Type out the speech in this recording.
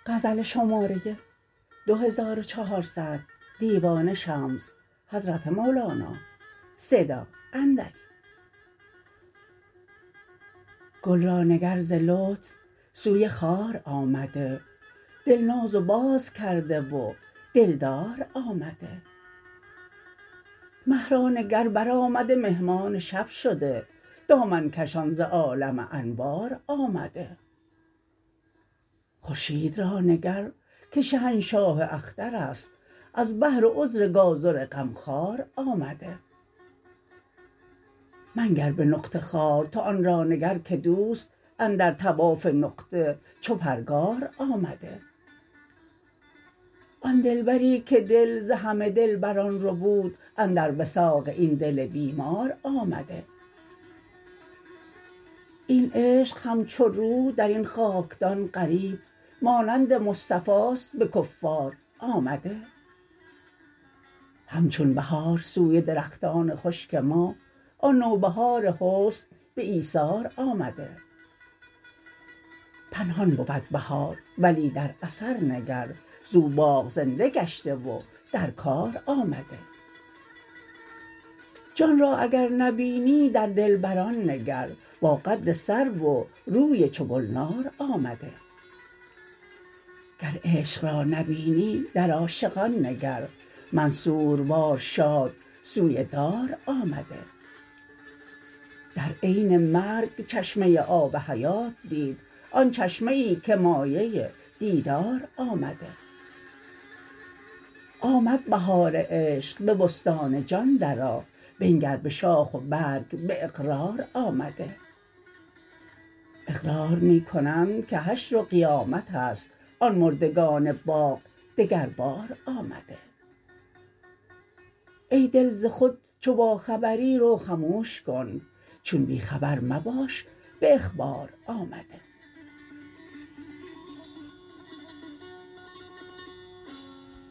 غزل شماره 2400 دیوان شمس حضرت مولانا صدا اندری. گل را نگر ز لطف سوی خار آمده، دلناز و باز کرده و دلدار آمده. مه را نگر برآمده مهمان شب شده، دامن کشان ز عالم انوار آمده. خورشید را نگر که شهنشاه اخترست، از بهر عذر گازر غمخوار آمده. منگر به نقطه خوار تو آن را نگر که دوست اندر طواف نقطه چو پرگار آمده. آن دلبری که دل ز همه دلبران ربود، اندر وثاق این دل بیمار آمده. این عشق همچو روح در این خاکدان غریب، مانند مصطفاست به کفار آمده. همچون بهار سوی درختان خشک ما، آن نوبهار حسن به ایثار آمده. پنهان بود بهار ولی در اثر نگر، زو باغ زنده گشته و در کار آمده. جان را اگر نبینی در دلبران نگر، با قد سرو و روی چو گلنار آمده. گر عشق را نبینی در عاشقان نگر، منصوروار شاد سوی دار آمده. در عین مرگ چشمه آب حیات دید، آن چشمه ای که مایه دیدار آمده. آمد بهار عشق به بستان جان درآ، بنگر به شاخ و برگ به اقرار آمده. اقرار می کنند که حشر و قیامتست، آن مردگان باغ دگربار آمده. ای دل ز خود چو باخبری رو خموش کن، چون بی خبر مباش به اخبار آمده.